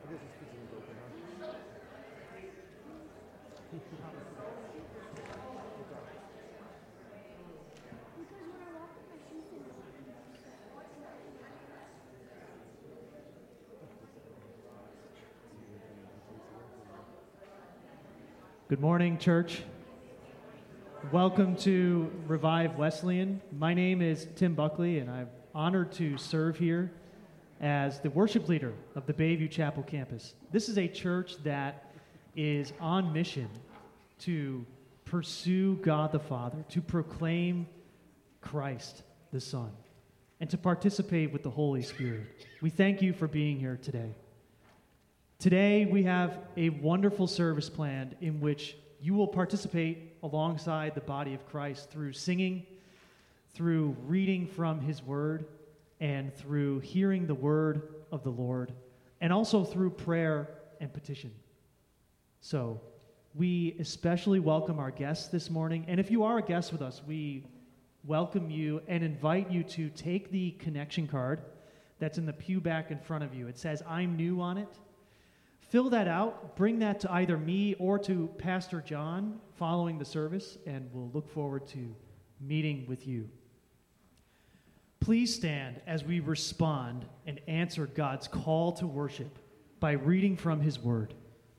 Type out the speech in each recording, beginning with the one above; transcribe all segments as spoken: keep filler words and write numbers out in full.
Good morning, church. Welcome to Revive Wesleyan. My name is Tim Buckley, and I'm honored to serve here as the worship leader of the Bayview Chapel campus. This is a church that is on mission to pursue God the Father, to proclaim Christ the Son, and to participate with the Holy Spirit. We thank you for being here today. Today, we have a wonderful service planned in which you will participate alongside the body of Christ through singing, through reading from His Word, and through hearing the Word of the Lord, and also through prayer and petition. So, we especially welcome our guests this morning, and if you are a guest with us, we welcome you and invite you to take the connection card that's in the pew back in front of you. It says, "I'm new" on it. Fill that out, bring that to either me or to Pastor John following the service, and we'll look forward to meeting with you. Please stand as we respond and answer God's call to worship by reading from His Word.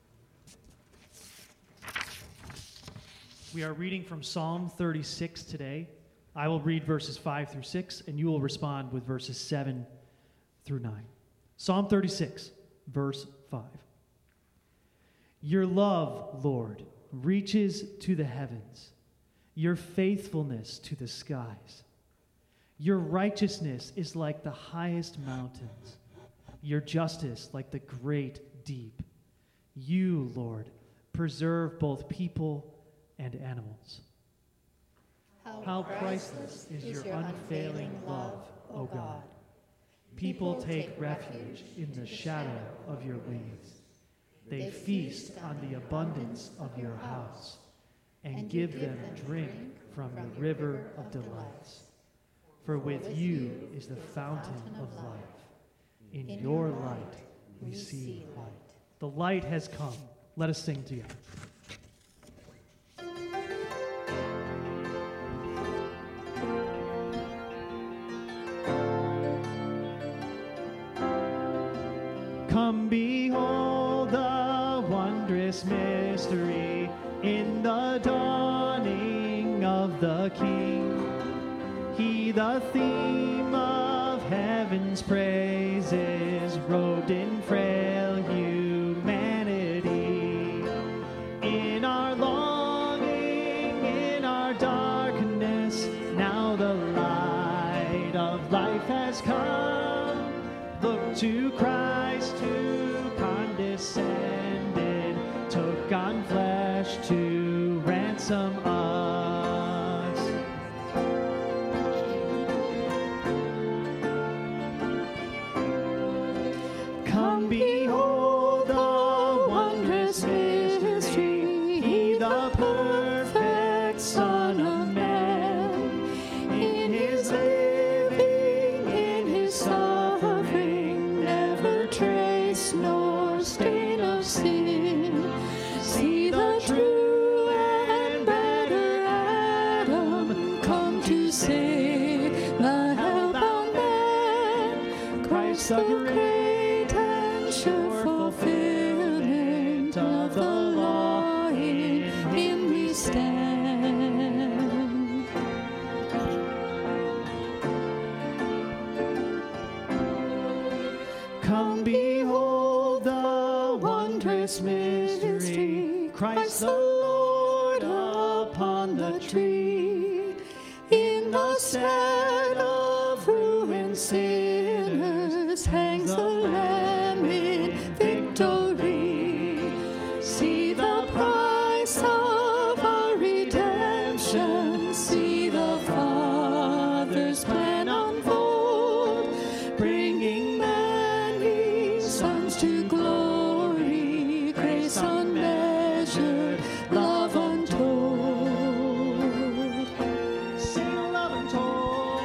We are reading from Psalm thirty-six today. I will read verses five through six, and you will respond with verses seven through nine. Psalm thirty-six, verse five. Your love, Lord, reaches to the heavens, your faithfulness to the skies. Your righteousness is like the highest mountains, your justice like the great deep. You, Lord, preserve both people and animals. How, How priceless is your unfailing love, O God. People take refuge in the shadow of your wings. They feast on the abundance of your house and give them drink from the river of delights. For with you is the fountain of life. In your light we see light. The light has come. Let us sing together. Come behold the wondrous mystery in the dawning of the King. He, the theme of heaven's praises, robed in frail humanity. In our longing, in our darkness, now the light of life has come. Look to Christ who condescended, took on flesh to ransom us. Come behold the wondrous mystery, He the perfect Son of Man. In His living, in His suffering, never trace nor stain of sin. See the true and better Adam come to save the hell-bound man. Christ the great and sure fulfillment of the law, in Him we stand. Come behold the wondrous mystery, Christ the Lord upon the tree. In the stead of ruined sinners hangs the Lamb in victory. See the price of our redemption, see the Father's plan unfold, bringing many sons to glory, grace unmeasured, love untold. Sing love untold.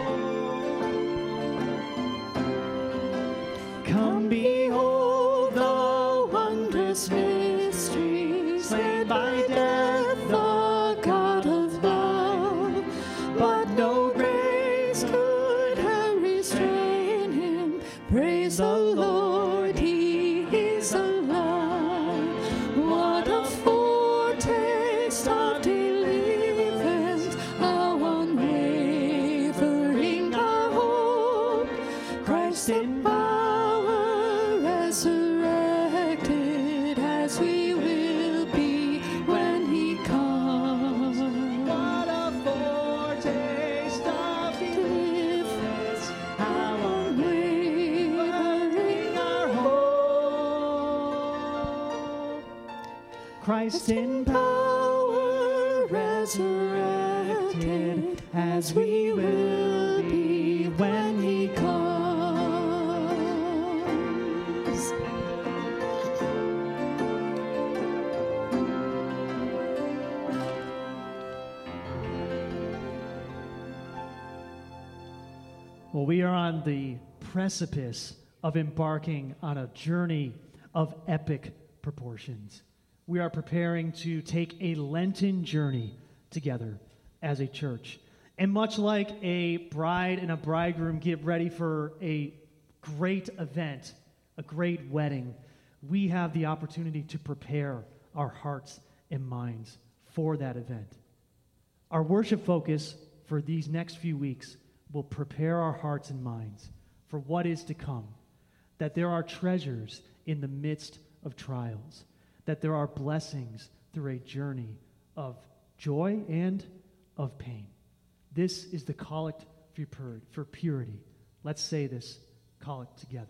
endless mysteries, slain by death, the God of love. But no grace could have restrained him. Praise the Lord, he is alive. What a foretaste of deliverance, how unwavering our hope. Christ in power, resurrected, as we will be when he comes. What a foretaste of deliverance, how unwavering our hope. Christ in power, resurrected, as we will be when he comes. Well, we are on the precipice of embarking on a journey of epic proportions. We are preparing to take a Lenten journey together as a church. And much like a bride and a bridegroom get ready for a great event, a great wedding, we have the opportunity to prepare our hearts and minds for that event. Our worship focus for these next few weeks will prepare our hearts and minds for what is to come, that there are treasures in the midst of trials, that there are blessings through a journey of joy and of pain. This is the collect for purity. Let's say this collect together.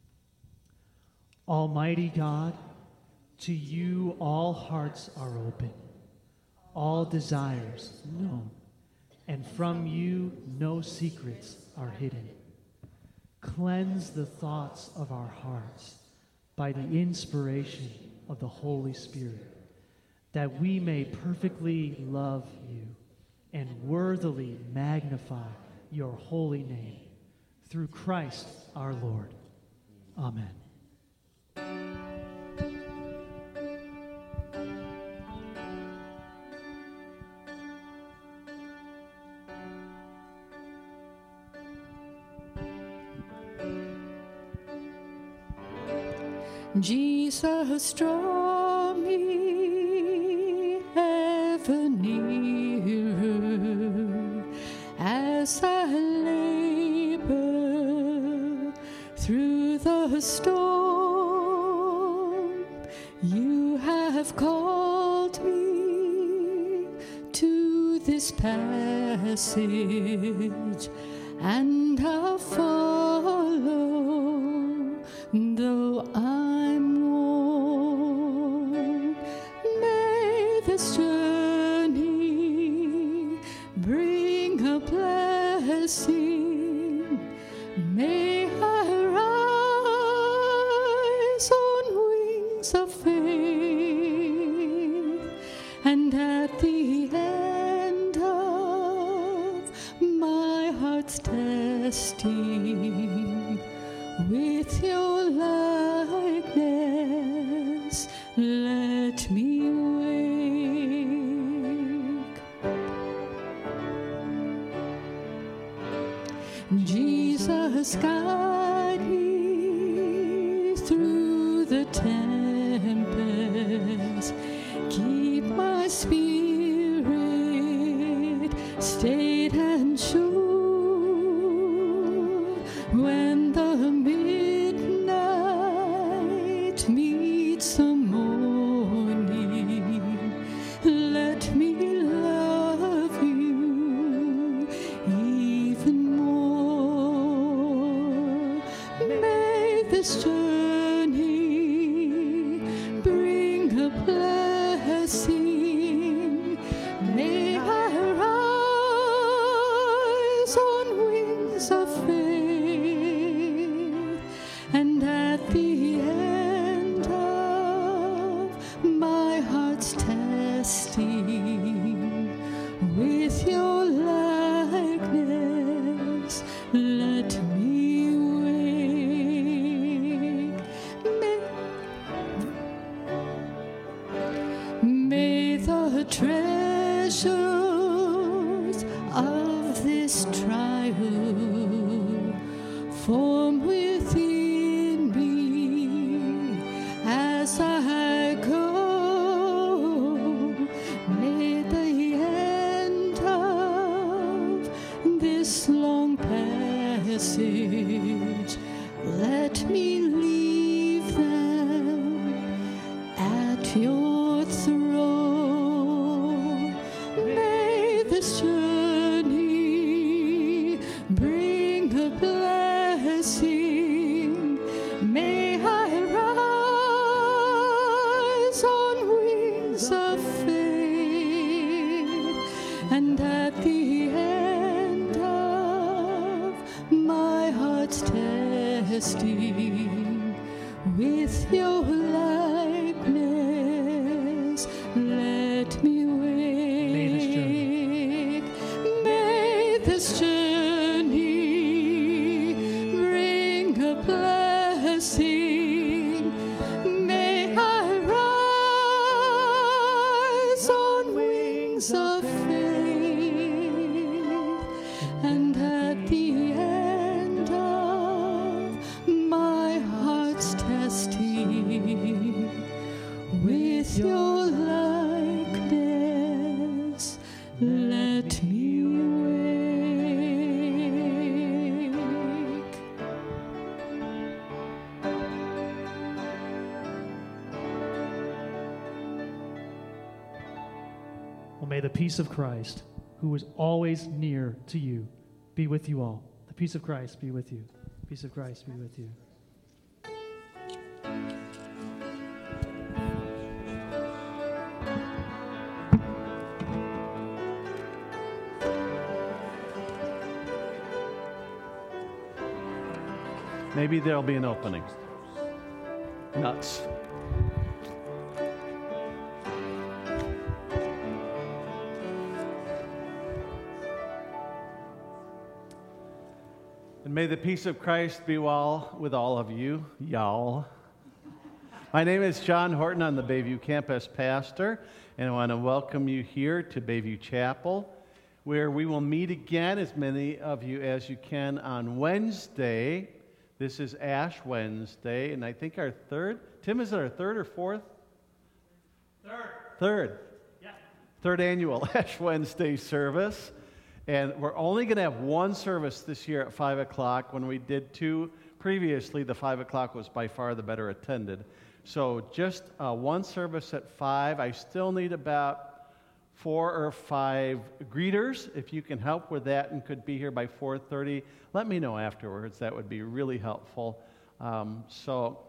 Almighty God, to you all hearts are open, all desires known, and from you no secrets are hidden. Cleanse the thoughts of our hearts by the inspiration of the Holy Spirit, that we may perfectly love you and worthily magnify your holy name, through Christ our Lord. Amen. Jesus, draw me ever nearer as I labor through the storm. You have called me to this passage, and I'll follow, though I'm worn. May this journey bring a blessing. May I rise on wings of faith, and at the end of my heart's testing, with your likeness, let me wake. Jesus, guide me through the tempest. Keep my spirit stayed and sure. When the midnight meets the morning, let me love you even more. May this journey bring a blessing. May I rise on wings of faith, and at the end of treasures of this trial form within me as I go. May the end of this long passage let me leave them at your throne. May this journey bring a blessing. May I rise on wings of faith, and at the end of my heart's testing with your likeness, let me wake. May this journey bring a blessing. May I rise on wings of faith, and at the end of my heart's testing with your likeness, let me wake. Well, may the peace of Christ, who is always near to you, be with you all. The peace of Christ be with you. Peace of Christ be with you. Maybe there'll be an opening. Nuts. And may the peace of Christ be well with all of you, y'all. My name is John Horton. I'm the Bayview campus pastor, and I want to welcome you here to Bayview Chapel, where we will meet again, as many of you as you can, on Wednesday. This is Ash Wednesday, and I think our third, Tim, is it our third or fourth? Third. Third. Yeah. Third annual Ash Wednesday service. And we're only going to have one service this year at five o'clock. When we did two previously, the five o'clock was by far the better attended. So just uh, one service at five. I still need about four or five greeters. If you can help with that and could be here by four thirty, let me know afterwards. That would be really helpful. Um, so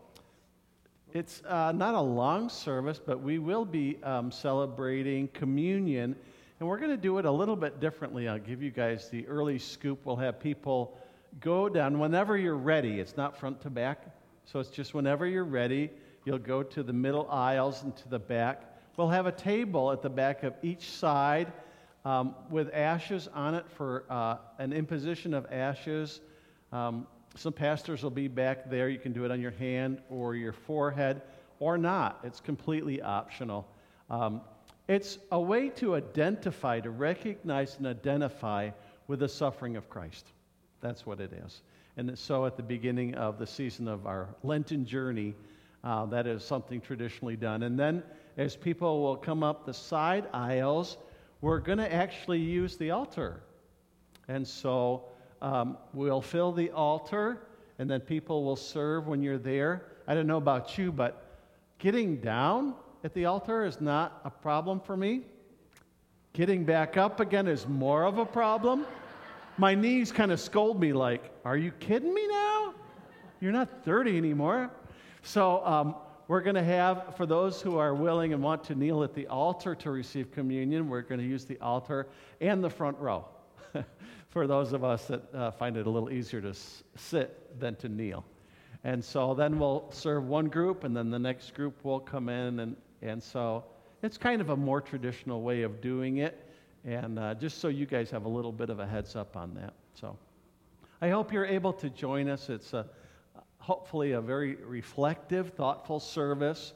it's uh, not a long service, but we will be um, celebrating communion. And we're going to do it a little bit differently. I'll give you guys the early scoop. We'll have people go down whenever you're ready. It's not front to back, so it's just whenever you're ready. You'll go to the middle aisles and to the back. We'll have a table at the back of each side um, with ashes on it for uh, an imposition of ashes. Um, some pastors will be back there. You can do it on your hand or your forehead or not. It's completely optional. Um, It's a way to identify, to recognize and identify with the suffering of Christ. That's what it is. And so at the beginning of the season of our Lenten journey, uh, that is something traditionally done. And then as people will come up the side aisles, we're going to actually use the altar. And so um, we'll fill the altar, and then people will serve when you're there. I don't know about you, but getting down at the altar is not a problem for me. Getting back up again is more of a problem. My knees kind of scold me like, are you kidding me now? You're not thirty anymore. So um, we're going to have, for those who are willing and want to kneel at the altar to receive communion, we're going to use the altar and the front row for those of us that uh, find it a little easier to s- sit than to kneel. And so then we'll serve one group, and then the next group will come in, and And so it's kind of a more traditional way of doing it, and uh, just so you guys have a little bit of a heads up on that. So I hope you're able to join us. It's a, hopefully a very reflective, thoughtful service,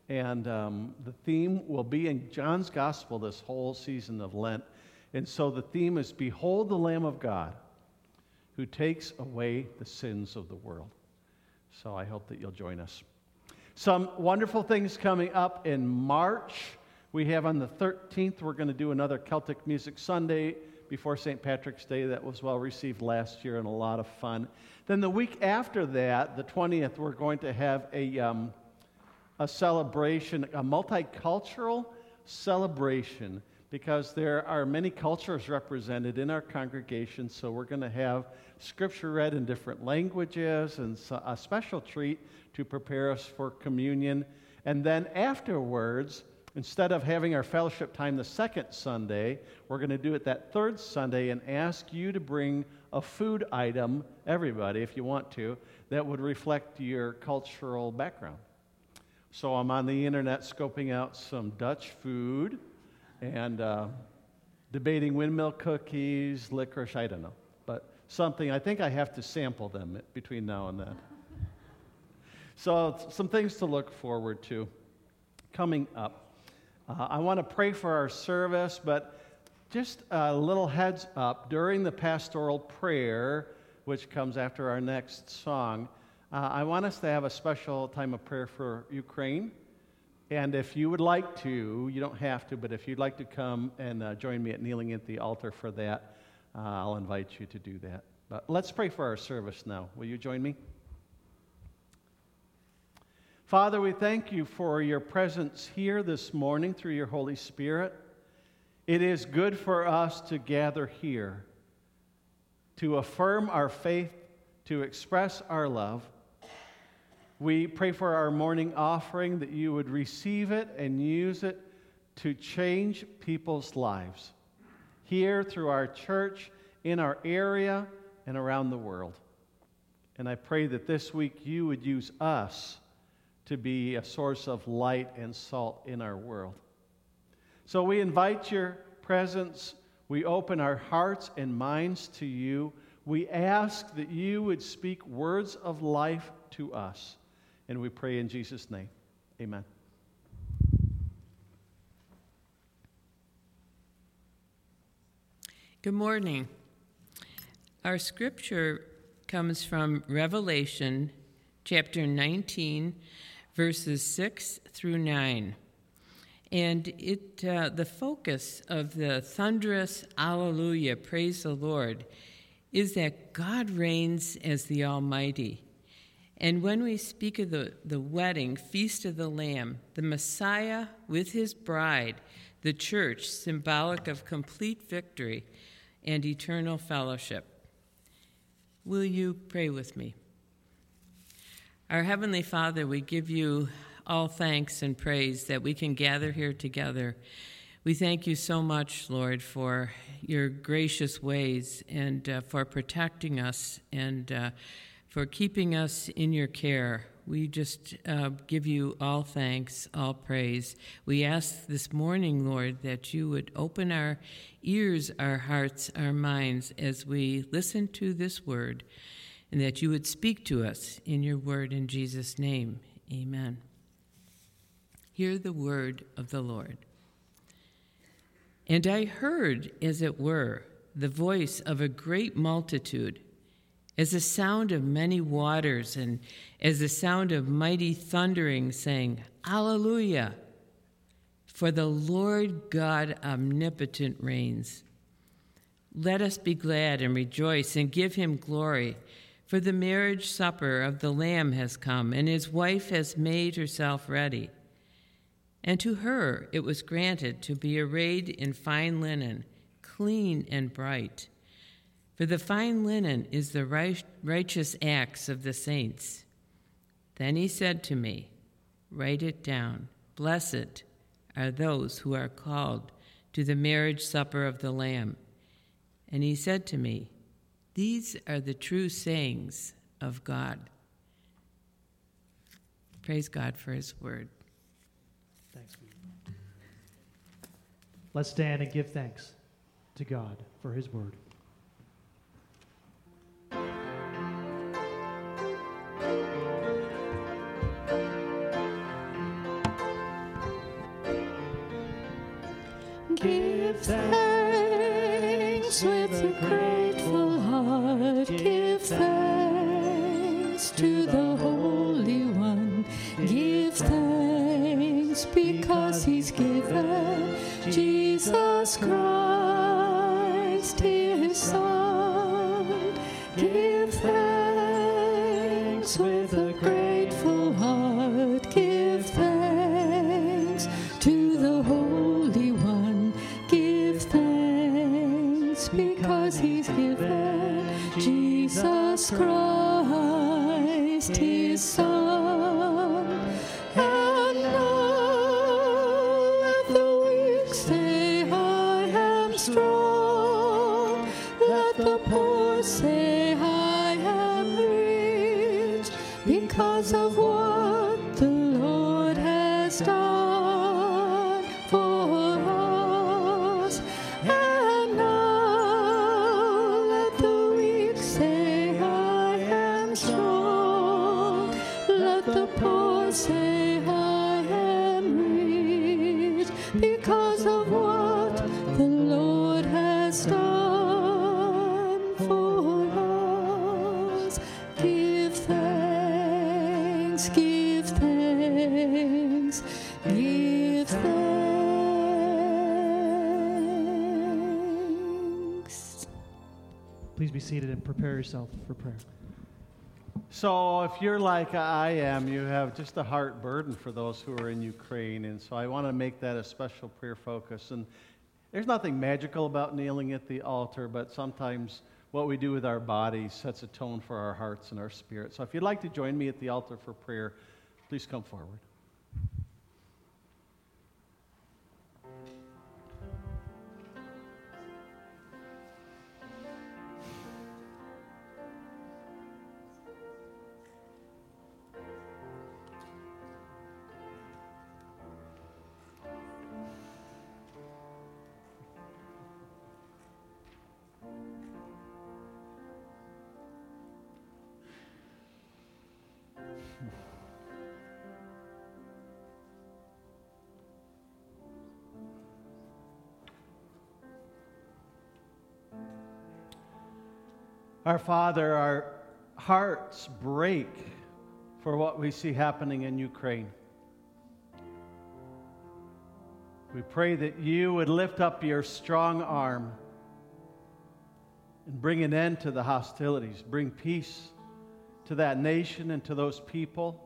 And um, the theme will be in John's Gospel this whole season of Lent. And so the theme is, Behold the Lamb of God, who takes away the sins of the world. So I hope that you'll join us. Some wonderful things coming up in March. We have on the thirteenth, we're going to do another Celtic Music Sunday before Saint Patrick's Day. That was well received last year and a lot of fun. Then the week after that, the twentieth, we're going to have a... Um, a celebration, a multicultural celebration, because there are many cultures represented in our congregation, so we're going to have scripture read in different languages and a special treat to prepare us for communion. And then afterwards, instead of having our fellowship time the second Sunday, we're going to do it that third Sunday and ask you to bring a food item, everybody, if you want to, that would reflect your cultural background. So I'm on the internet scoping out some Dutch food and uh, debating windmill cookies, licorice, I don't know. But something, I think I have to sample them between now and then. So some things to look forward to coming up. Uh, I want to pray for our service, but just a little heads up, during the pastoral prayer, which comes after our next song, Uh, I want us to have a special time of prayer for Ukraine. And if you would like to, you don't have to, but if you'd like to come and uh, join me at kneeling at the altar for that, uh, I'll invite you to do that. But let's pray for our service now. Will you join me? Father, we thank you for your presence here this morning through your Holy Spirit. It is good for us to gather here, to affirm our faith, to express our love. We pray for our morning offering, that you would receive it and use it to change people's lives here through our church, in our area, and around the world. And I pray that this week you would use us to be a source of light and salt in our world. So we invite your presence. We open our hearts and minds to you. We ask that you would speak words of life to us. And we pray in Jesus' name. Amen. Good morning. Our scripture comes from Revelation chapter nineteen, verses six through nine. And it uh, the focus of the thunderous Alleluia, praise the Lord, is that God reigns as the Almighty. And when we speak of the, the wedding, Feast of the Lamb, the Messiah with his bride, the church, symbolic of complete victory and eternal fellowship. Will you pray with me? Our Heavenly Father, we give you all thanks and praise that we can gather here together. We thank you so much, Lord, for your gracious ways and uh, for protecting us and uh, for keeping us in your care. We just uh, give you all thanks, all praise. We ask this morning, Lord, that you would open our ears, our hearts, our minds as we listen to this word, and that you would speak to us in your word in Jesus' name. Amen. Hear the word of the Lord. And I heard, as it were, the voice of a great multitude, as the sound of many waters, and as the sound of mighty thundering, saying, Alleluia! For the Lord God omnipotent reigns. Let us be glad and rejoice and give him glory, for the marriage supper of the Lamb has come, and his wife has made herself ready. And to her it was granted to be arrayed in fine linen, clean and bright. For the fine linen is the righteous acts of the saints. Then he said to me, Write it down. Blessed are those who are called to the marriage supper of the Lamb. And he said to me, These are the true sayings of God. Praise God for his word. Thanks. Let's stand and give thanks to God for his word. Give thanks with a grateful heart. Give thanks to the Holy One. Give thanks because He's given Jesus Christ, His Son. Give thanks with a grateful heart. Give thanks to the Holy One. Give thanks because He's given Jesus Christ, His Son. And now let the weak say, I am strong. Let the poor say, I am rich, because of what the Lord has done for us. And now let the weak say, I am strong. Let the poor say, I am rich, because of what the Lord has done for us. Give thanks, give thanks, give thanks. Please be seated and prepare yourself for prayer. So if you're like I am, you have just a heart burden for those who are in Ukraine, and so I want to make that a special prayer focus. And there's nothing magical about kneeling at the altar, but sometimes what we do with our bodies sets a tone for our hearts and our spirit. So if you'd like to join me at the altar for prayer, please come forward. Our Father, our hearts break for what we see happening in Ukraine. We pray that you would lift up your strong arm and bring an end to the hostilities, bring peace to that nation and to those people.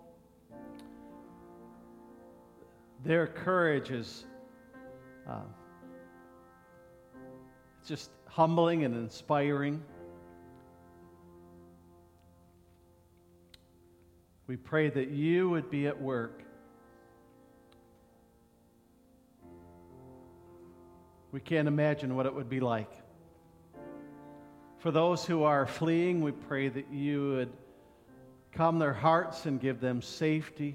Their courage is uh, just humbling and inspiring. We pray that you would be at work. We can't imagine what it would be like. For those who are fleeing, we pray that you would calm their hearts and give them safety.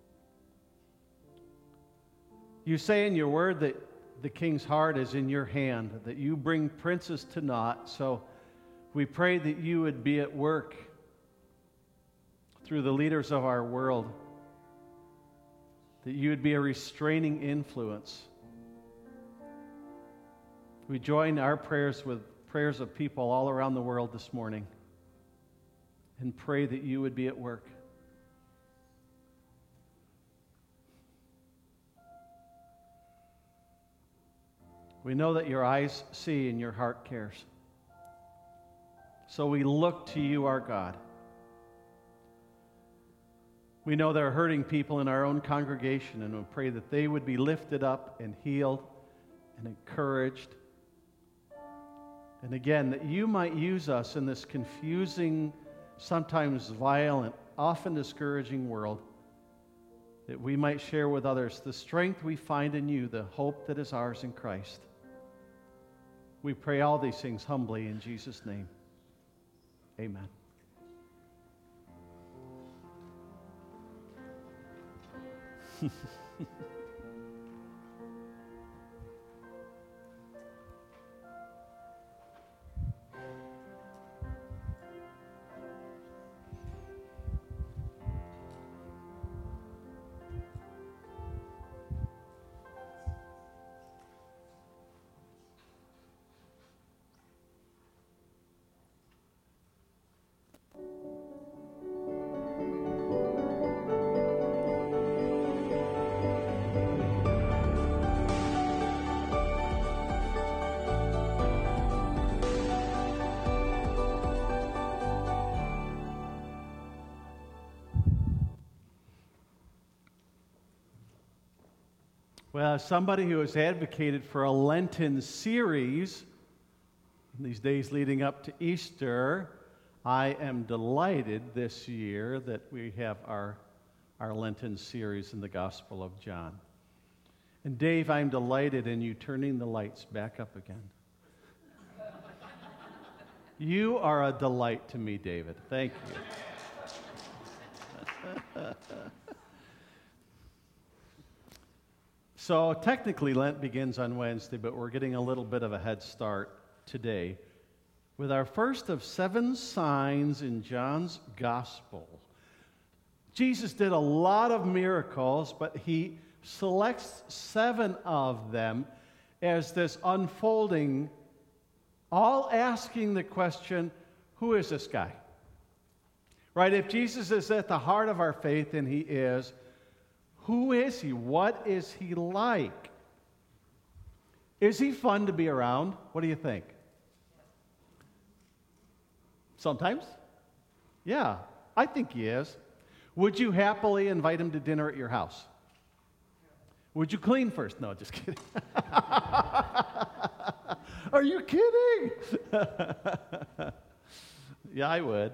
You say in your word that the king's heart is in your hand, that you bring princes to naught. So we pray that you would be at work through the leaders of our world, that you would be a restraining influence. We join our prayers with prayers of people all around the world this morning and pray that you would be at work. We know that your eyes see and your heart cares. So we look to you, our God. We know there are hurting people in our own congregation, and we pray that they would be lifted up and healed and encouraged. And again, that you might use us in this confusing, sometimes violent, often discouraging world, that we might share with others the strength we find in you, the hope that is ours in Christ. We pray all these things humbly in Jesus' name. Amen. Well, as somebody who has advocated for a Lenten series in these days leading up to Easter, I am delighted this year that we have our, our Lenten series in the Gospel of John. And Dave, I'm delighted in you turning the lights back up again. You are a delight to me, David. Thank you. So technically Lent begins on Wednesday, but we're getting a little bit of a head start today with our first of seven signs in John's Gospel. Jesus did a lot of miracles, but he selects seven of them as this unfolding, all asking the question, who is this guy? Right? If Jesus is at the heart of our faith, and he is, who is he? What is he like? Is he fun to be around? What do you think? Sometimes? Yeah, I think he is. Would you happily invite him to dinner at your house? Would you clean first? No, just kidding. Are you kidding? Yeah, I would.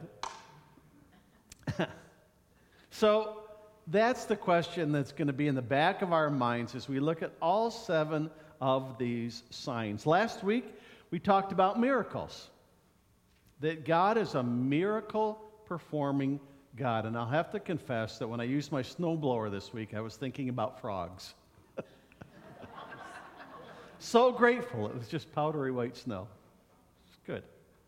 So that's the question that's going to be in the back of our minds as we look at all seven of these signs. Last week, we talked about miracles. That God is a miracle-performing God. And I'll have to confess that when I used my snowblower this week, I was thinking about frogs. So grateful. It was just powdery white snow. It's good.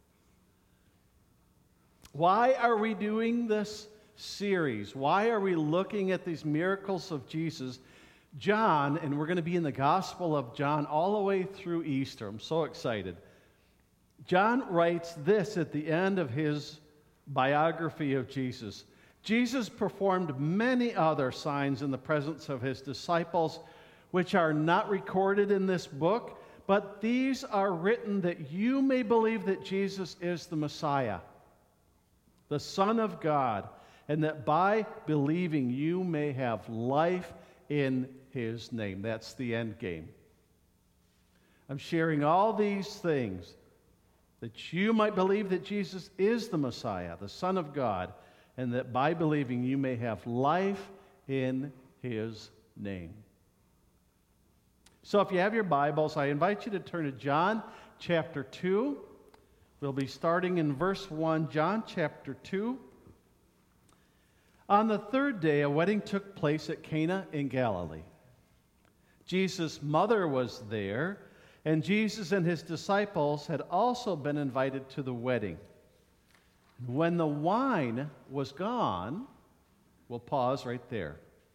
Why are we doing this series? Why are we looking at these miracles of Jesus? John, and we're going to be in the Gospel of John all the way through Easter. I'm so excited. John writes this at the end of his biography of Jesus. Jesus performed many other signs in the presence of his disciples, which are not recorded in this book, but these are written that you may believe that Jesus is the Messiah, the Son of God, and that by believing you may have life in his name. That's the end game. I'm sharing all these things that you might believe that Jesus is the Messiah, the Son of God, and that by believing you may have life in his name. So if you have your Bibles, I invite you to turn to John chapter two. We'll be starting in verse one, John chapter two. On the third day, a wedding took place at Cana in Galilee. Jesus' mother was there, and Jesus and his disciples had also been invited to the wedding. When the wine was gone, we'll pause right there.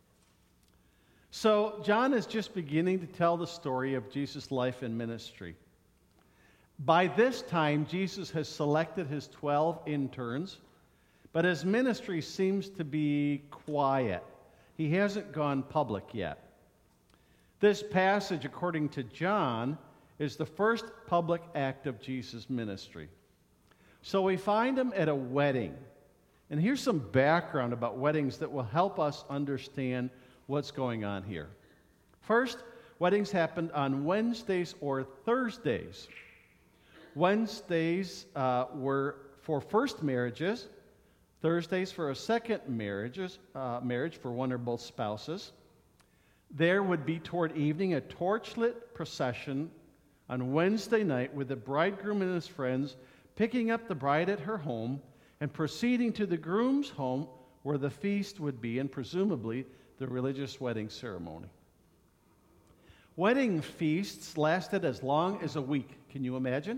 So John is just beginning to tell the story of Jesus' life and ministry. By this time, Jesus has selected his twelve interns, but his ministry seems to be quiet. He hasn't gone public yet. This passage, according to John, is the first public act of Jesus' ministry. So we find him at a wedding. And here's some background about weddings that will help us understand what's going on here. First, weddings happened on Wednesdays or Thursdays. Wednesdays uh, were for first marriages, Thursdays for a second marriages, uh, marriage for one or both spouses. There would be toward evening a torchlit procession on Wednesday night with the bridegroom and his friends picking up the bride at her home and proceeding to the groom's home where the feast would be and presumably the religious wedding ceremony. Wedding feasts lasted as long as a week. Can you imagine?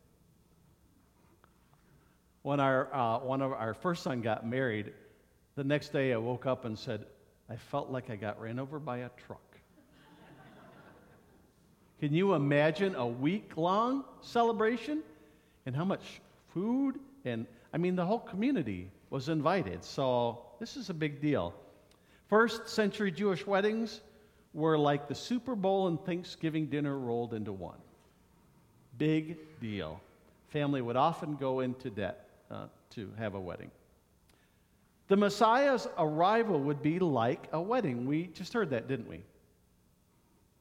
When our uh, one of our first son got married, the next day I woke up and said, I felt like I got ran over by a truck. Can you imagine a week-long celebration? And how much food? And, I mean, the whole community was invited. So this is a big deal. First century Jewish weddings were like the Super Bowl and Thanksgiving dinner rolled into one. Big deal. Family would often go into debt uh, to have a wedding. The Messiah's arrival would be like a wedding. We just heard that, didn't we?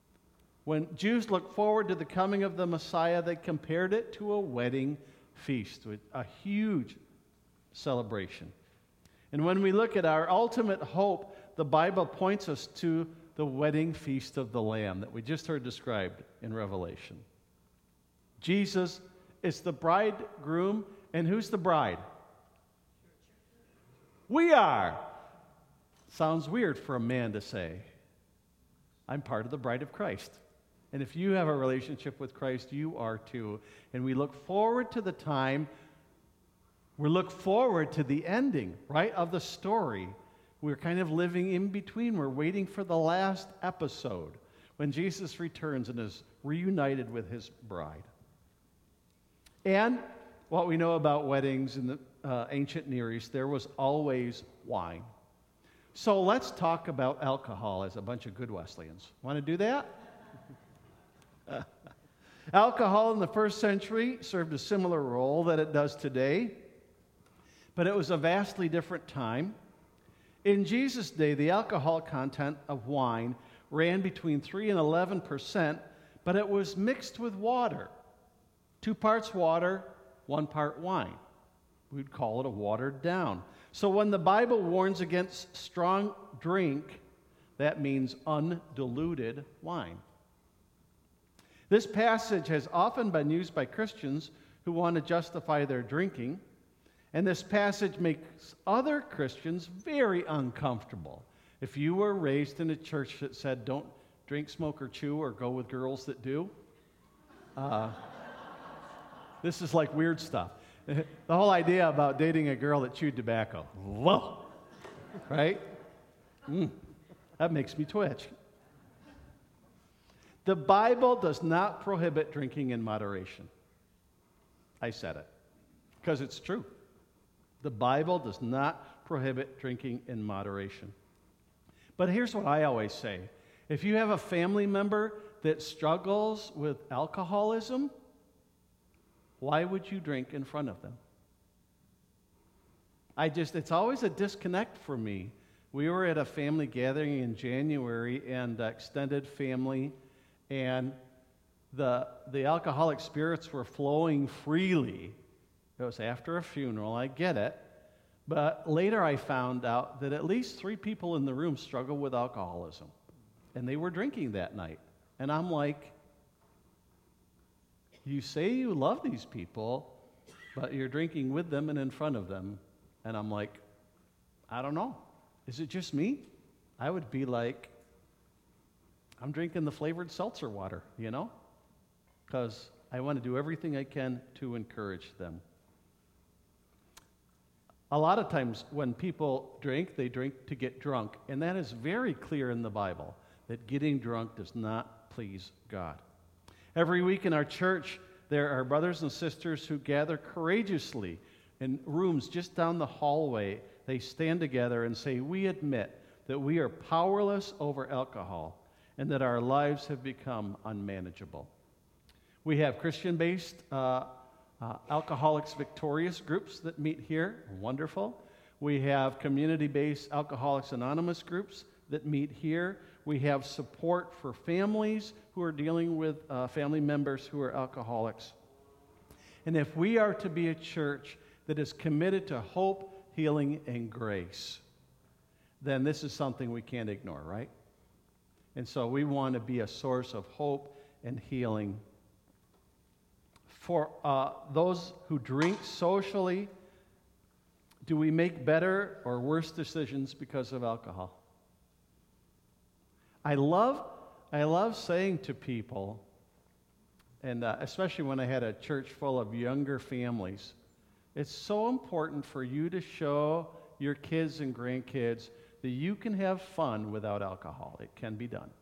When Jews looked forward to the coming of the Messiah, they compared it to a wedding feast, with a huge celebration. And when we look at our ultimate hope, the Bible points us to the wedding feast of the Lamb that we just heard described in Revelation. Jesus is the bridegroom, and who's the bride? We are. Sounds weird for a man to say. I'm part of the bride of Christ. And if you have a relationship with Christ, you are too. And we look forward to the time, we look forward to the ending, right, of the story. We're kind of living in between. We're waiting for the last episode when Jesus returns and is reunited with his bride. And what we know about weddings in the uh, ancient Near East, there was always wine. So let's talk about alcohol as a bunch of good Wesleyans. Want to do that? Alcohol in the first century served a similar role that it does today, but it was a vastly different time. In Jesus' day, the alcohol content of wine ran between three and eleven percent, but it was mixed with water. Two parts water, one part wine. We'd call it a watered down. So when the Bible warns against strong drink, that means undiluted wine. This passage has often been used by Christians who want to justify their drinking, and this passage makes other Christians very uncomfortable. If you were raised in a church that said, don't drink, smoke, or chew, or go with girls that do, uh, this is like weird stuff. The whole idea about dating a girl that chewed tobacco. Whoa! Right? Mm, that makes me twitch. The Bible does not prohibit drinking in moderation. I said it, because it's true. The Bible does not prohibit drinking in moderation. But here's what I always say. If you have a family member that struggles with alcoholism, why would you drink in front of them? I just, it's always a disconnect for me. We were at a family gathering in January, and uh, extended family, and the, the alcoholic spirits were flowing freely. It was after a funeral, I get it. But later I found out that at least three people in the room struggle with alcoholism. And they were drinking that night. And I'm like, you say you love these people, but you're drinking with them and in front of them. And I'm like, I don't know. Is it just me? I would be like, I'm drinking the flavored seltzer water, you know? Because I want to do everything I can to encourage them. A lot of times when people drink, they drink to get drunk. And that is very clear in the Bible, that getting drunk does not please God. Every week in our church, there are brothers and sisters who gather courageously in rooms just down the hallway. They stand together and say, we admit that we are powerless over alcohol and that our lives have become unmanageable. We have Christian-based uh, uh, Alcoholics Victorious groups that meet here. Wonderful. We have community-based Alcoholics Anonymous groups that meet here. We have support for families who are dealing with uh, family members who are alcoholics. And if we are to be a church that is committed to hope, healing, and grace, then this is something we can't ignore, right? And so we want to be a source of hope and healing. For uh, those who drink socially, do we make better or worse decisions because of alcohol? I love, I love saying to people, and uh, especially when I had a church full of younger families, it's so important for you to show your kids and grandkids that you can have fun without alcohol. It can be done.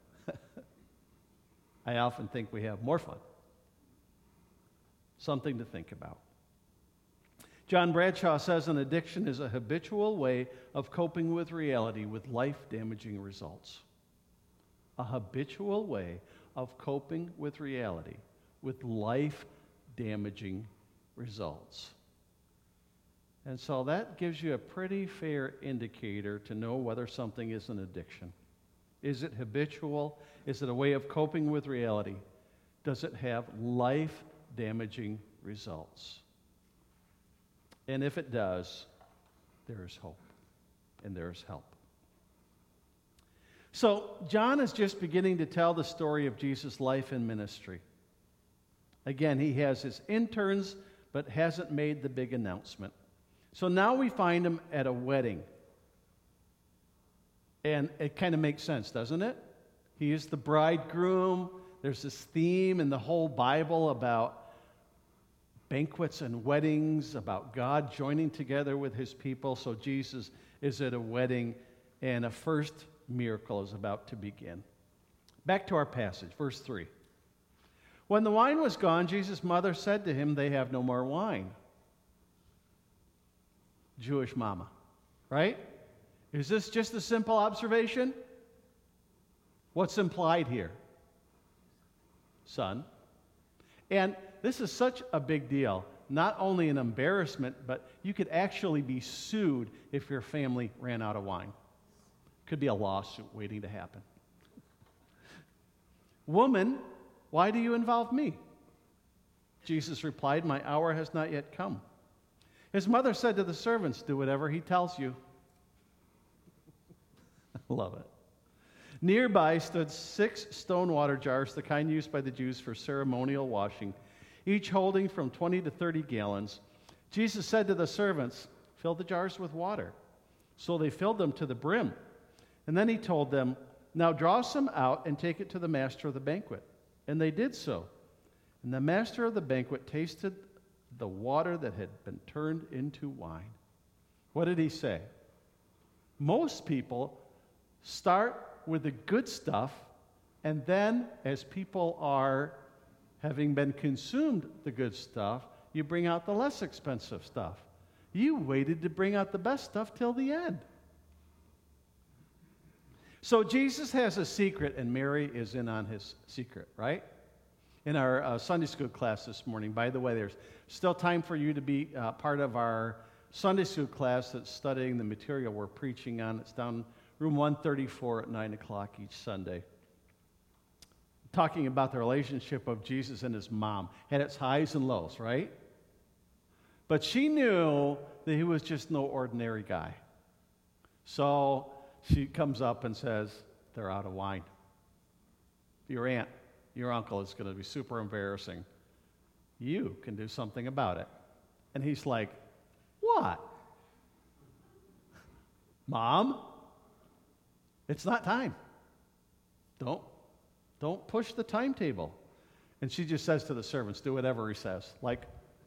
I often think we have more fun. Something to think about. John Bradshaw says an addiction is a habitual way of coping with reality with life-damaging results. A habitual way of coping with reality with life-damaging results. And so that gives you a pretty fair indicator to know whether something is an addiction. Is it habitual? Is it a way of coping with reality? Does it have life-damaging results? And if it does, there is hope and there is help. So, John is just beginning to tell the story of Jesus' life and ministry. Again, he has his interns, but hasn't made the big announcement. So now we find him at a wedding. And it kind of makes sense, doesn't it? He is the bridegroom. There's this theme in the whole Bible about banquets and weddings, about God joining together with his people. So Jesus is at a wedding, and a first miracle is about to begin. Back to our passage, verse three. When the wine was gone, Jesus' mother said to him, "They have no more wine." Jewish mama, right? Is this just a simple observation? What's implied here? Son. And this is such a big deal. Not only an embarrassment, but you could actually be sued if your family ran out of wine. Could be a lawsuit waiting to happen. "Woman, why do you involve me?" Jesus replied, "My hour has not yet come." His mother said to the servants, "Do whatever he tells you." Love it. Nearby stood six stone water jars, the kind used by the Jews for ceremonial washing, each holding from twenty to thirty gallons. Jesus said to the servants, "Fill the jars with water." So they filled them to the brim. And then he told them, "Now draw some out and take it to the master of the banquet." And they did so. And the master of the banquet tasted the water that had been turned into wine. What did he say? Most people start with the good stuff, and then as people are having been consumed the good stuff, you bring out the less expensive stuff. You waited to bring out the best stuff till the end. So Jesus has a secret, and Mary is in on his secret, right? In our uh, Sunday school class this morning, by the way, there's still time for you to be uh, part of our Sunday school class that's studying the material we're preaching on. It's down room one thirty-four at nine o'clock each Sunday. Talking about the relationship of Jesus and his mom. Had its highs and lows, right? But she knew that he was just no ordinary guy. So she comes up and says, "They're out of wine. Your aunt, your uncle is going to be super embarrassing. You can do something about it." And he's like, "What? Mom, it's not time. Don't, don't push the timetable." And she just says to the servants, "Do whatever he says." Like,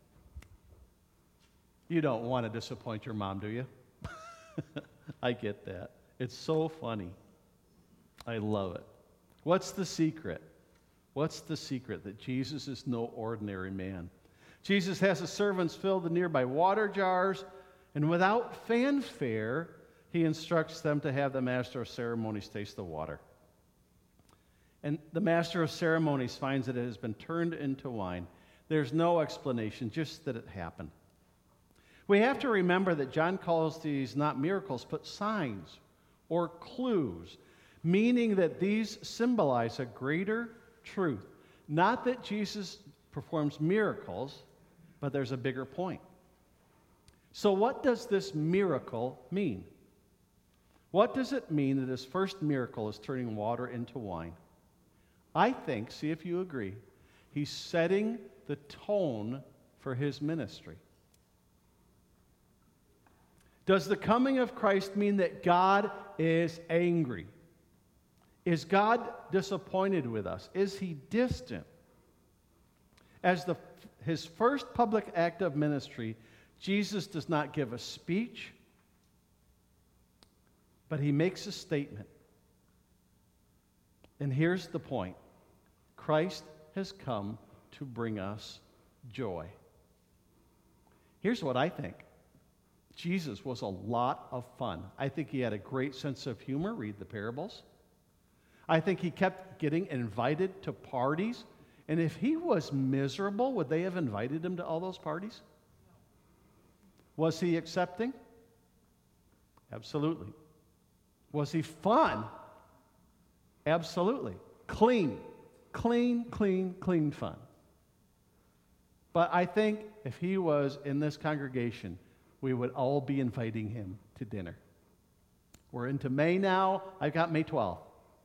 you don't want to disappoint your mom, do you? I get that. It's so funny. I love it. What's the secret? What's the secret? That Jesus is no ordinary man. Jesus has his servants fill the nearby water jars, and without fanfare, he instructs them to have the master of ceremonies taste the water. And the master of ceremonies finds that it has been turned into wine. There's no explanation, just that it happened. We have to remember that John calls these not miracles, but signs or clues, meaning that these symbolize a greater truth. Not that Jesus performs miracles, but there's a bigger point. So what does this miracle mean? What does it mean that his first miracle is turning water into wine? I think, see if you agree, he's setting the tone for his ministry. Does the coming of Christ mean that God is angry? Is God disappointed with us? Is he distant? As the, his first public act of ministry, Jesus does not give a speech, but he makes a statement. And here's the point. Christ has come to bring us joy. Here's what I think. Jesus was a lot of fun. I think he had a great sense of humor. Read the parables. I think he kept getting invited to parties. And if he was miserable, would they have invited him to all those parties? Was he accepting? Absolutely. Was he fun? Absolutely. Clean. Clean, clean, clean fun. But I think if he was in this congregation, we would all be inviting him to dinner. We're into May now. I've got May twelfth.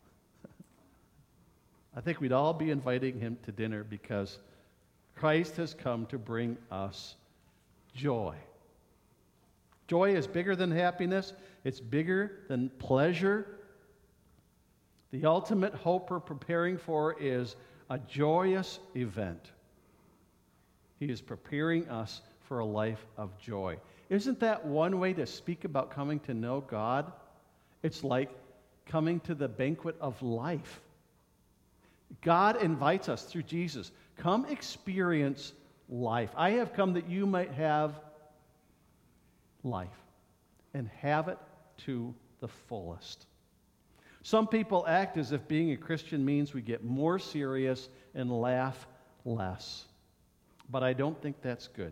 I think we'd all be inviting him to dinner because Christ has come to bring us joy. Joy is bigger than happiness. It's bigger than pleasure. The ultimate hope we're preparing for is a joyous event. He is preparing us for a life of joy. Isn't that one way to speak about coming to know God? It's like coming to the banquet of life. God invites us through Jesus. Come experience life. I have come that you might have life and have it to the fullest. Some people act as if being a Christian means we get more serious and laugh less. But I don't think that's good.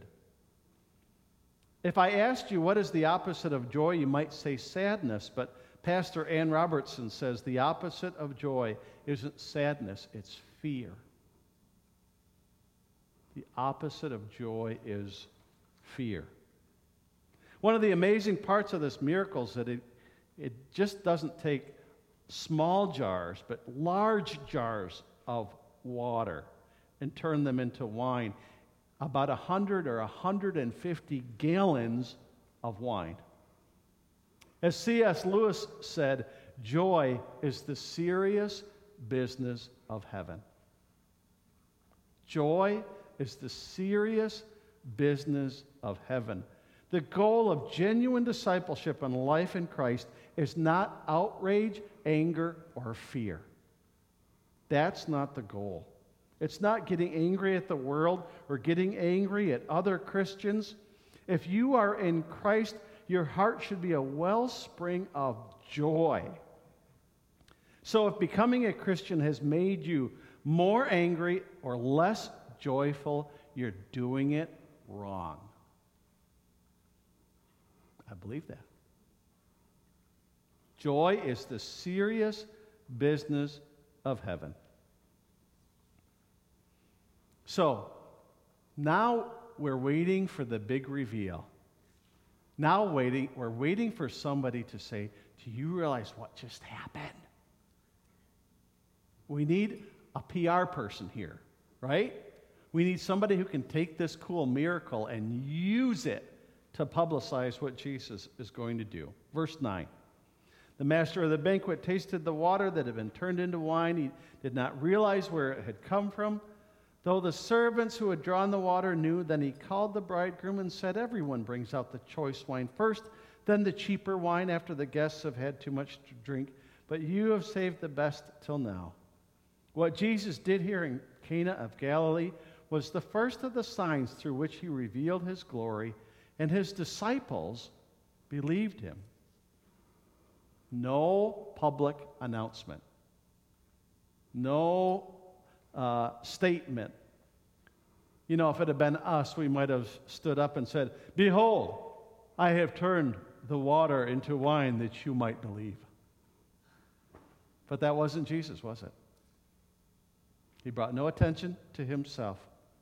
If I asked you what is the opposite of joy, you might say sadness, but Pastor Ann Robertson says the opposite of joy isn't sadness, it's fear. The opposite of joy is fear. One of the amazing parts of this miracle is that it, it just doesn't take small jars, but large jars of water and turn them into wine. About one hundred or one hundred fifty gallons of wine. As C S Lewis said, joy is the serious business of heaven. Joy is the serious business of heaven. The goal of genuine discipleship and life in Christ is not outrage, anger, or fear. That's not the goal. It's not getting angry at the world or getting angry at other Christians. If you are in Christ, your heart should be a wellspring of joy. So if becoming a Christian has made you more angry or less joyful, you're doing it wrong. I believe that. Joy is the serious business of heaven. So, now we're waiting for the big reveal. Now waiting, we're waiting for somebody to say, do you realize what just happened? We need a P R person here, right? We need somebody who can take this cool miracle and use it to publicize what Jesus is going to do. Verse nine. The master of the banquet tasted the water that had been turned into wine. He did not realize where it had come from. Though the servants who had drawn the water knew, then he called the bridegroom and said, everyone brings out the choice wine first, then the cheaper wine after the guests have had too much to drink. But you have saved the best till now. What Jesus did here in Cana of Galilee was the first of the signs through which he revealed his glory, and his disciples believed him. No public announcement. No uh, statement. You know, if it had been us, we might have stood up and said, behold, I have turned the water into wine that you might believe. But that wasn't Jesus, was it? He brought no attention to himself.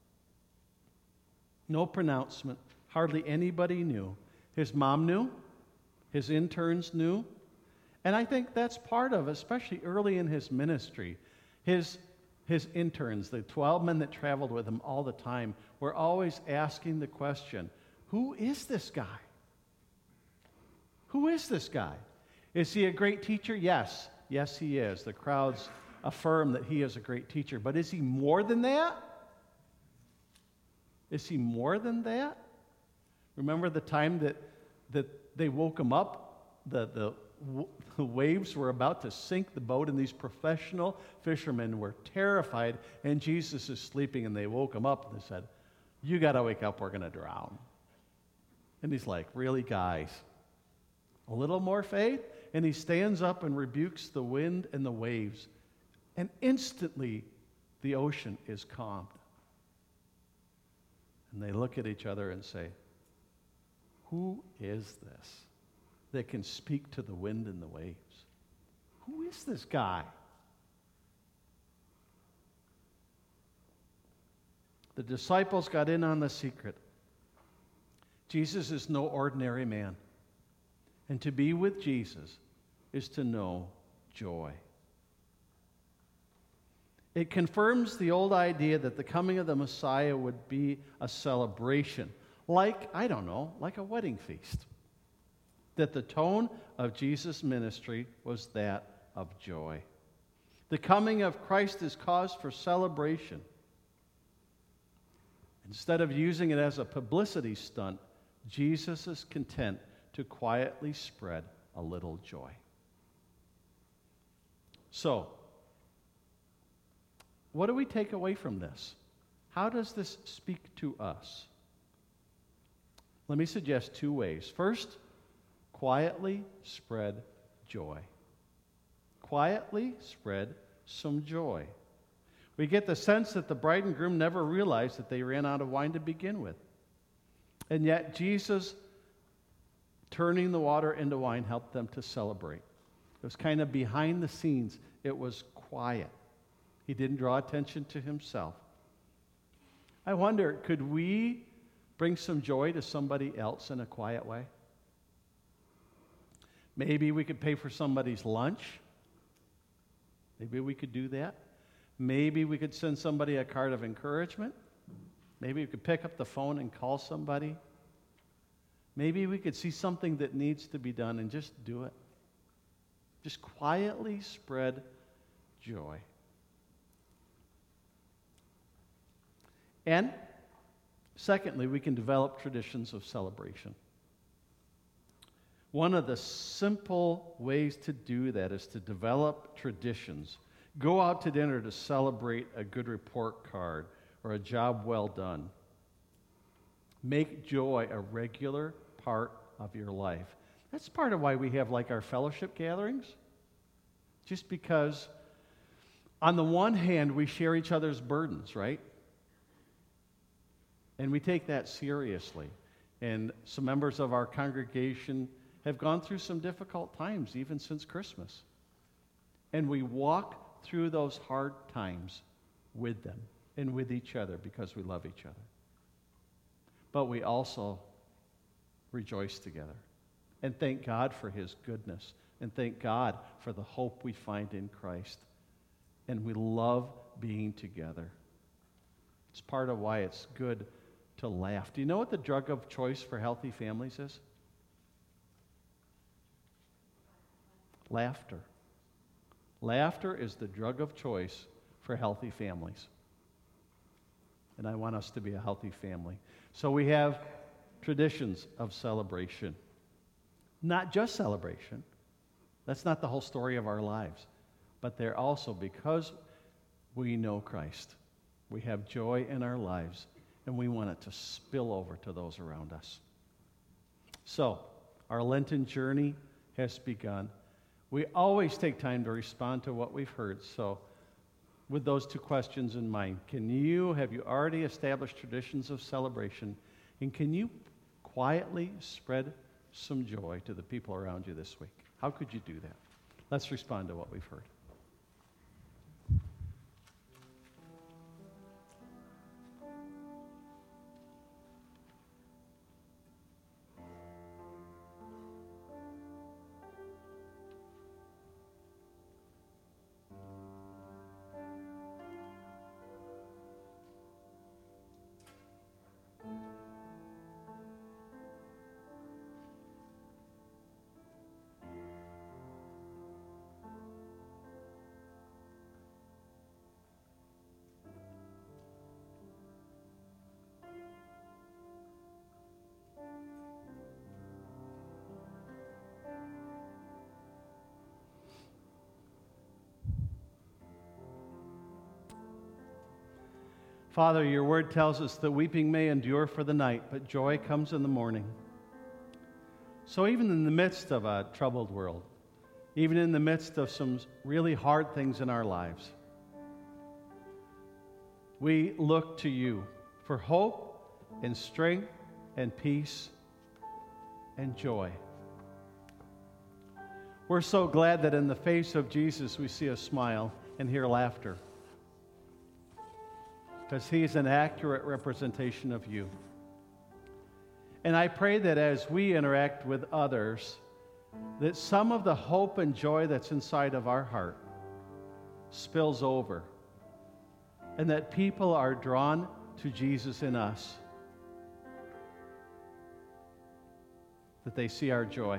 No pronouncement. Hardly anybody knew. His mom knew. His interns knew. And I think that's part of, especially early in his ministry, his, his interns, the twelve men that traveled with him all the time, were always asking the question, who is this guy? Who is this guy? Is he a great teacher? Yes. Yes, he is. The crowds affirm that he is a great teacher. But is he more than that? Is he more than that? Remember the time that, that they woke him up? The, the, the waves were about to sink the boat, and these professional fishermen were terrified, and Jesus is sleeping, and they woke him up, and they said, you got to wake up, we're going to drown. And he's like, really, guys? A little more faith? And he stands up and rebukes the wind and the waves, and instantly the ocean is calmed. And they look at each other and say, who is this that can speak to the wind and the waves? Who is this guy? The disciples got in on the secret. Jesus is no ordinary man. And to be with Jesus is to know joy. It confirms the old idea that the coming of the Messiah would be a celebration, like, I don't know, like a wedding feast. That the tone of Jesus' ministry was that of joy. The coming of Christ is cause for celebration. Instead of using it as a publicity stunt, Jesus is content to quietly spread a little joy. So, what do we take away from this? How does this speak to us? Let me suggest two ways. First, quietly spread joy. Quietly spread some joy. We get the sense that the bride and groom never realized that they ran out of wine to begin with. And yet Jesus, turning the water into wine, helped them to celebrate. It was kind of behind the scenes. It was quiet. He didn't draw attention to himself. I wonder, could we bring some joy to somebody else in a quiet way? Maybe we could pay for somebody's lunch. Maybe we could do that. Maybe we could send somebody a card of encouragement. Maybe we could pick up the phone and call somebody. Maybe we could see something that needs to be done and just do it. Just quietly spread joy. And secondly, we can develop traditions of celebration. One of the simple ways to do that is to develop traditions. Go out to dinner to celebrate a good report card or a job well done. Make joy a regular part of your life. That's part of why we have like our fellowship gatherings. Just because on the one hand, we share each other's burdens, right? And we take that seriously. And some members of our congregation have gone through some difficult times, even since Christmas. And we walk through those hard times with them and with each other because we love each other. But we also rejoice together and thank God for his goodness and thank God for the hope we find in Christ. And we love being together. It's part of why it's good to laugh. Do you know what the drug of choice for healthy families is? Laughter. Laughter is the drug of choice for healthy families. And I want us to be a healthy family. So we have traditions of celebration. Not just celebration. That's not the whole story of our lives. But they're also because we know Christ. We have joy in our lives, and we want it to spill over to those around us. So, our Lenten journey has begun. We always take time to respond to what we've heard. So, with those two questions in mind, can you, have you already established traditions of celebration? And can you quietly spread some joy to the people around you this week? How could you do that? Let's respond to what we've heard. Father, your word tells us that weeping may endure for the night, but joy comes in the morning. So even in the midst of a troubled world, even in the midst of some really hard things in our lives, we look to you for hope and strength and peace and joy. We're so glad that in the face of Jesus we see a smile and hear laughter. because he is an accurate representation of you. And I pray that as we interact with others, that some of the hope and joy that's inside of our heart spills over, and that people are drawn to Jesus in us, that they see our joy.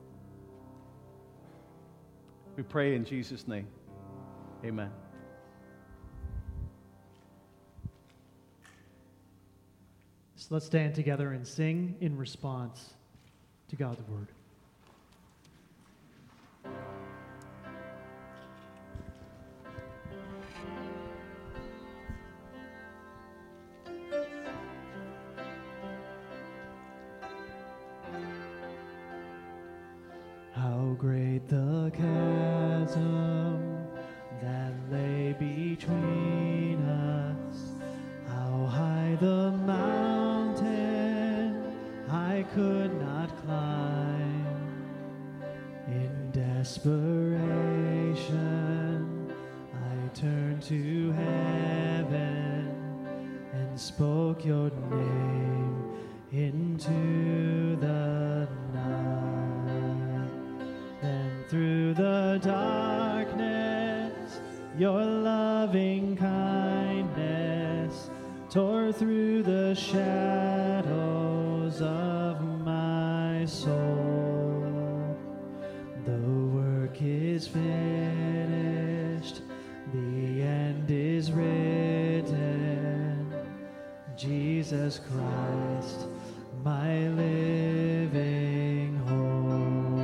We pray in Jesus' name. Amen. So let's stand together and sing in response to God's word. How great the chasm that lay between us, how high the mountain I could not climb. In desperation, I turned to heaven and spoke your name into the night. Then through the darkness, your loving kindness tore through the shadows of my soul. The work is finished, the end is written. Jesus Christ, my living hope.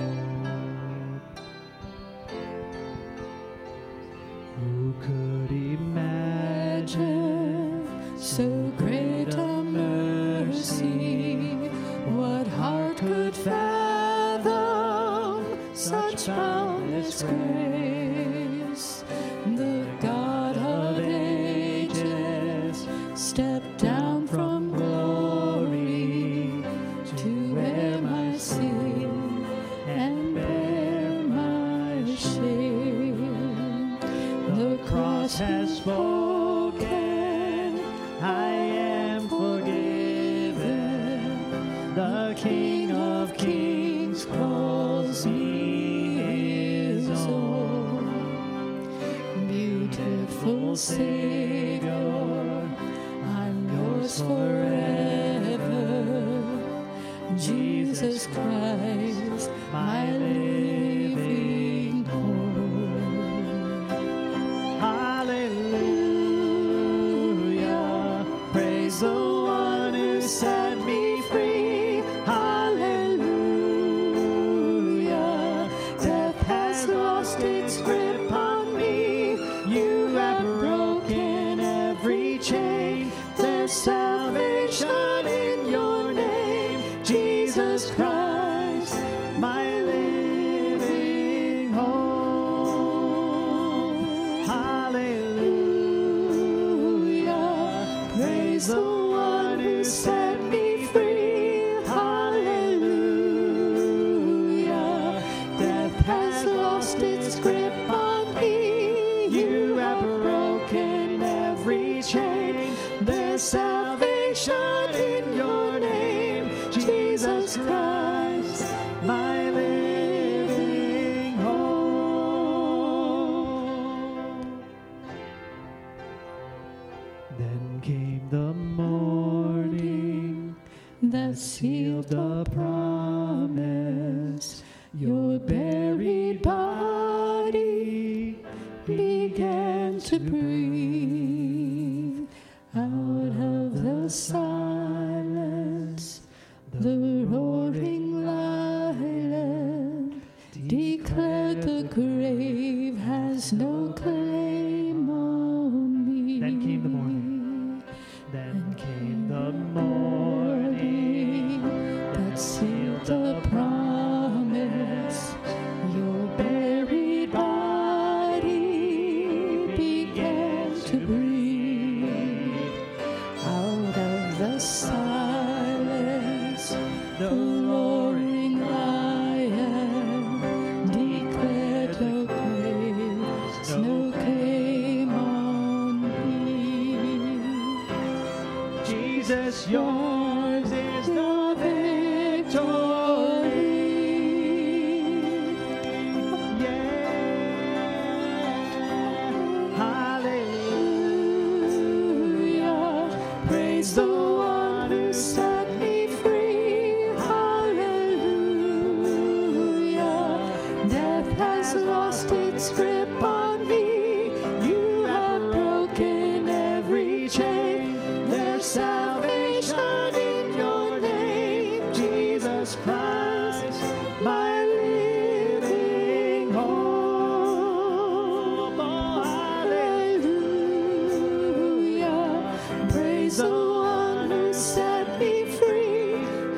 Who could imagine so great a mercy? What heart could fathom such boundless grace? The God of ages stepped down from glory to wear my sin and bear my shame. The cross has spoken, I am forgiven. The King of Kings calls me his own. Beautiful Savior, I'm yours forever. Jesus Christ, my living hope. Hallelujah, praise the one who set me free. Hallelujah, death has lost its grip on me. You have broken every chain. There's salvation in your name, Jesus Christ, my living hope. Hallelujah, praise the one who set me free. Hallelujah, death has lost its grip on me. You have broken every chain. There's salvation in your name, Jesus Christ, my living hope. Then came the morning that sealed the promise. Your buried body began to breathe. Out of the silence, the roaring lion declared the grave has no claim on me. Then came the morning. Then came the morning that sealed the promise. Your buried body began to breathe. Out of the silence, the roaring lion declared the grave has no claim on me. Jesus, yours is the victory. Yeah. Hallelujah. Praise the one who set me free. Hallelujah. Death has lost its grip on me. You have broken every chain. There's salvation in your name, Jesus Christ, my living hope. Oh, hallelujah. Praise the one who set me free.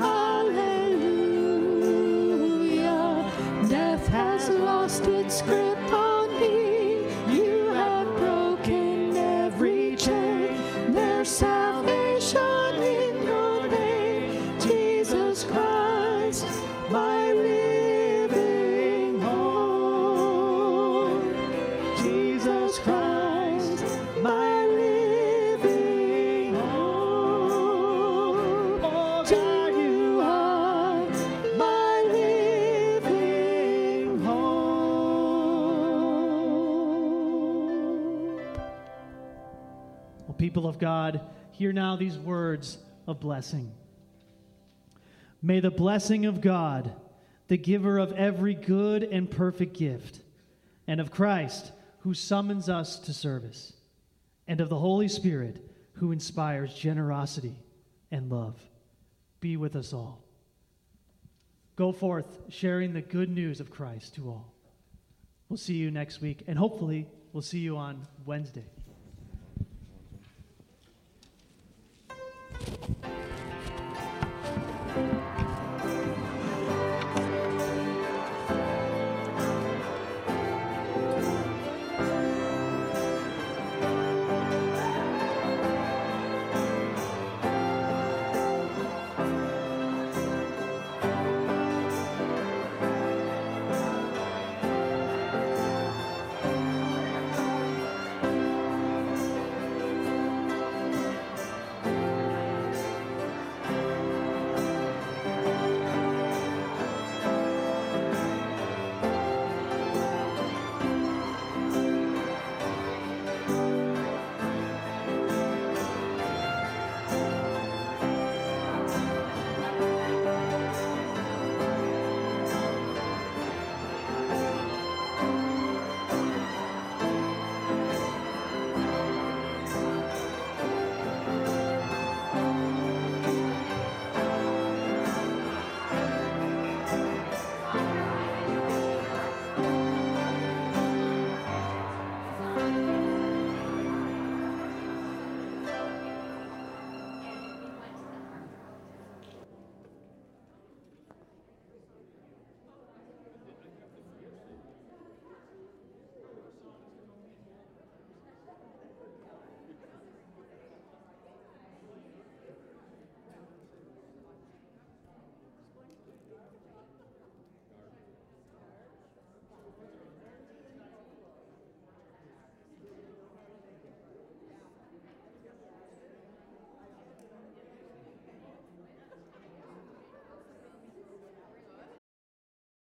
Hallelujah. Death has lost its grip on me. You have broken every chain. There's salvation in your name, Jesus Christ, my living hope. Jesus Christ, my living hope. Oh, God, you are my living hope. Well, people of God, hear now these words of blessing. May the blessing of God, the giver of every good and perfect gift, and of Christ, who summons us to service, and of the Holy Spirit, who inspires generosity and love, be with us all. Go forth sharing the good news of Christ to all. We'll see you next week, and hopefully we'll see you on Wednesday.